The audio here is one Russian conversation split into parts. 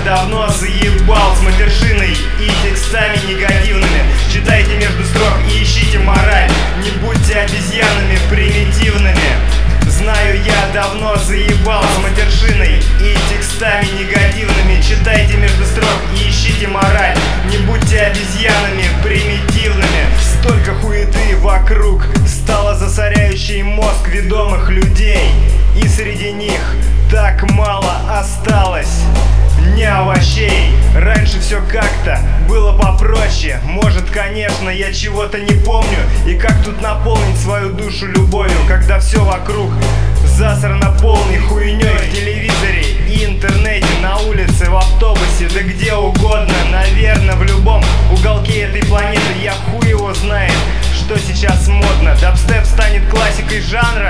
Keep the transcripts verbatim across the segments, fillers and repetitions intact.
давно заебал с матершиной и текстами негативными. Читайте между строк и ищите мораль, не будьте обезьянами примитивными. Знаю, я давно заебал с матершиной и текстами негативными. Читайте между строк и ищите мораль, не будьте обезьянами примитивными. Столько хуеты вокруг стало засоряющей мозг ведомых людей, и среди них так мало осталось не овощей. Раньше все как-то было попроще. Может, конечно, я чего-то не помню. И как тут наполнить свою душу любовью, когда все вокруг засрано полной хуйней. В телевизоре и интернете, на улице, в автобусе, да где угодно. Наверное, в любом уголке этой планеты. Я хуй его знает, что сейчас модно. Дабстеп станет классикой жанра.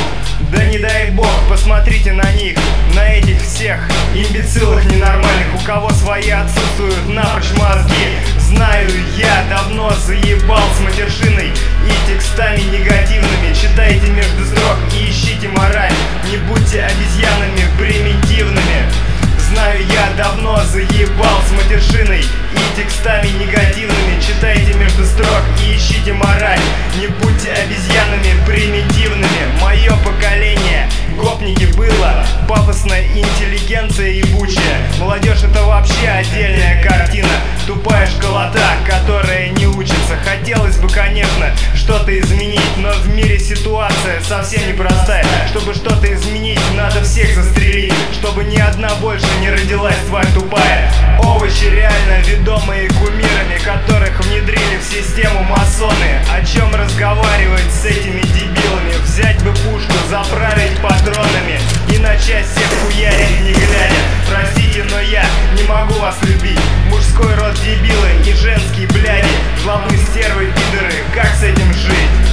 Да не дай бог, посмотрите на них, на этих всех имбецилах ненормальных, у кого свои отсутствуют напрочь мозги. Знаю, я давно заебал с матершиной и текстами негативными. Читайте между строк и ищите мораль, не будьте обезьянами примитивными. Знаю, я давно заебал с матершиной и текстами негативными. Читайте между строк и ищите мораль, не будьте обезьянами примитивными. Мое поколение гопники было, пафосная интеллигенция ебучая. Молодежь — это вообще отдельная картина, тупая школота, которая не учится. Хотелось бы, конечно, что-то изменить, но в мире ситуация совсем непростая. Чтобы что-то изменить, надо всех застрелить, чтобы ни одна больше не родилась тварь тупая. Овощи реально ведомые кумирами, которых внедрили в систему масоны. О чем разговаривать с этими дебилами? Взять бы пушку, заправить патронами и начать всех хуярить не глядя. Простите, но я не могу вас любить. Мужской род дебилы и женские бляди, жлобы, стервы, пидоры, как с этим жить?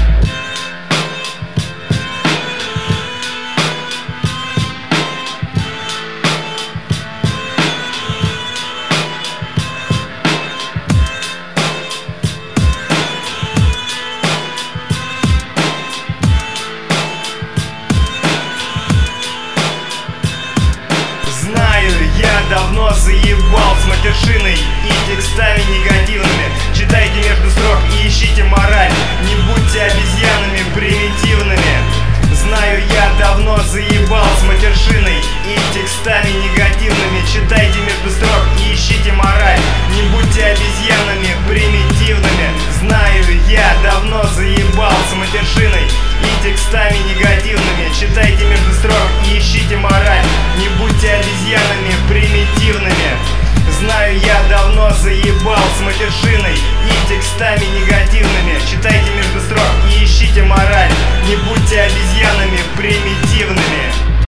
Я давно заебал с матершиной и текстами негативными. Читайте между строк и ищите мораль, не будьте обезьянами примитивными. Знаю, я давно заебал с матершиной и текстами негативными. Читайте между строк и ищите мораль, не будьте обезьянами примитивными. Знаю, я давно заебал с матершиной и текстами негативными. Читайте между строк и ищите мораль, не будьте обезьянами примитивными. Знаю, я давно заебал с матершиной и текстами негативными. Читайте между строк и ищите мораль, не будьте обезьянами примитивными.